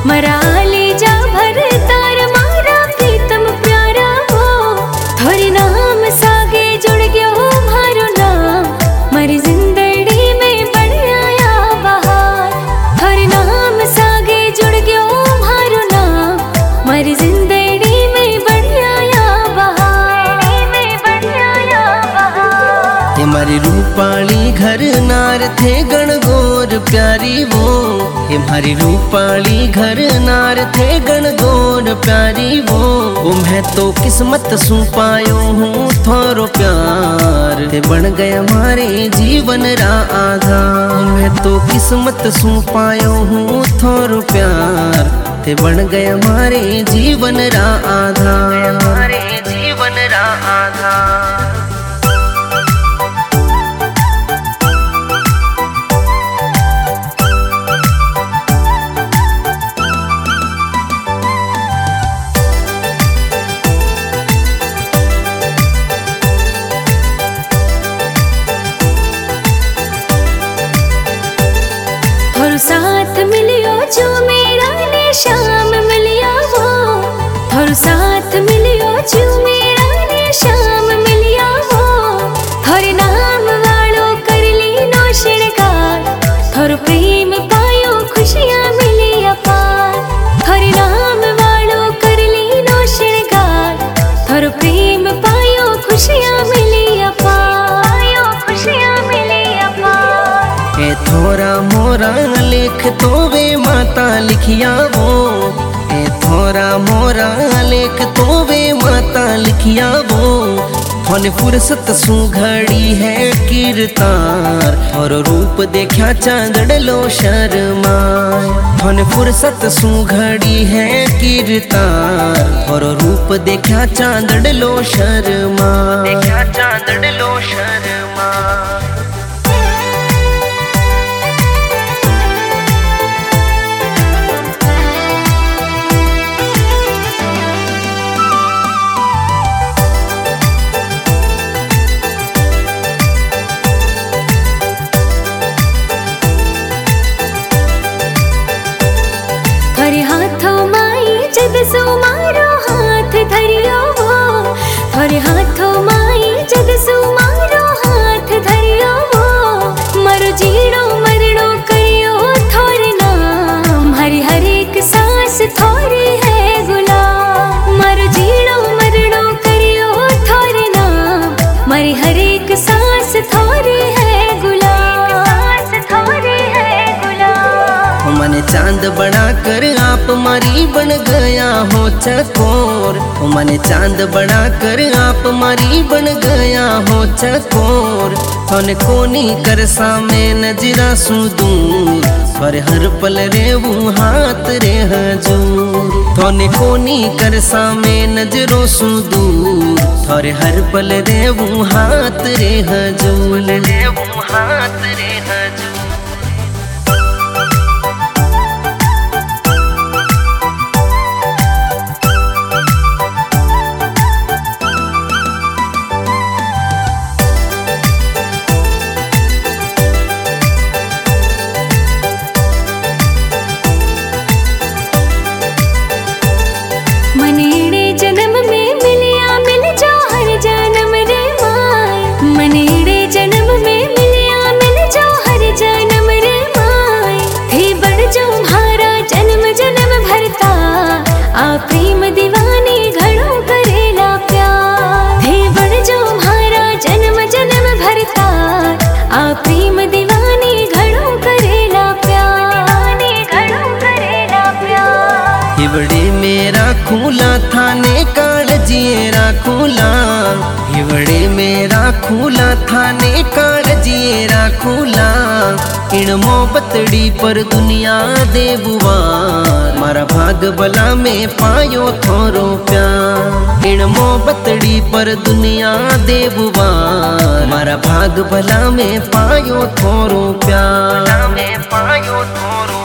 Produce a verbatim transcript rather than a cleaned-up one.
मरा ले जा भर तार मारा प्रीतम प्यारा हो। थोरे नाम सागे जुड़ गयो मारो नाम, मरी जिंदड़ी में बढ़ आया बहार। थोरे नाम सागे जुड़ गयो मारो नाम, मरी जिंदड़ी में बढ़ आया बहार, में बढ़ आया बहार। ये मारी रूपाली घर नार थे गणगौर प्यारी वो, ये मारी रूपाली घर नार थे गणगौर प्यारी वो। वो मैं तो किस्मत सू पायो हूँ थोरो प्यार, ते बन गया हमारे जीवन रा आधार। मैं तो किस्मत सू पायो हूँ थोरो प्यार, ते बन गया हमारे जीवन रा आधार, हमारे जीवन रा आधार। साथ मिलियो जो मेरा ने शाम मिलिया वो, थोरो साथ मिलियो जो मेरा ने शाम मिलिया वो। थोरे नाम वालो कर ली नो शिणगार, थोरो प्रेम पायो खुशियां मिली अपार। थोरे नाम वालो कर ली नो शिणगार, थोरो प्रेम पायो खुशियां मिली अपार, पायो खुशियां मिली अपार। ए थोरा मोरा लेख तो वे माता लिखिया वो, ए थोरा मोरा लेख तो वे माता लिखिया वो। थोने फुर्सत सू घड़ी है कीर्तार, और रूप देखा चांदड़ लो शर्माए। थोने फुर्सत सू घड़ी है कीर्तार, और रूप देखा चांदड़ लो शर्माए, देखा चांदड़ लो शर्माए। थोरे हाथों माई जद सो मारो हाथ धरियो वो, थोरे हाथों माई जद सो मारो हाथ धरियो वो। मरो जीणो मरणो करियो थोरे नाम, हरि हर एक सांस थोरी है गुलाम। मरो जीणो मरणो करियो थोरे नाम, मरी हर एक सांस थोरी है गुलाम, सांस थोरी है गुलाम। मैंने चांद बना कर आप मारी बन गया हो चकोर, मैंने चांद बना कर आप मारी बन गया हो चकोर। थोने कोनी कर सामे नजरा सू दूर, पर हर पल रे वो हाथ रे हजूर। थोने कोनी कर सामे नजरों सू दूर, और हर पल रे वो हाथ रे हजूर, रे वो हाथ रे हजूर। मनेड़े जन्म में मिलिया मिल जा हर जन्म रे माय, मनेड़े जन्म में मिलिया मिल जा हर जन्म रे माय। थे बढ़ जो म्हारा जन्म जन्म भरता, आ प्रेम दीवानी घणो करेला प्यार। थे बढ़ जो म्हारा जन्म जन्म भरता, आ प्रेम दीवानी घणो करेला प्यार, घणो करेला प्यार। हिवड़े मेरा खूला थाने कालजिए राखूला, हिवड़े मेरा खूला थाने कालजिए राखूला। इण मोहब्बतड़ी पर दुनिया दे बुवार, मारा भाग भला में पायो थोरो प्यार। इण मोहब्बतड़ी पर दुनिया दे बुवार, मारा भाग भला में पायो थोरो प्यार, में पायो थोरो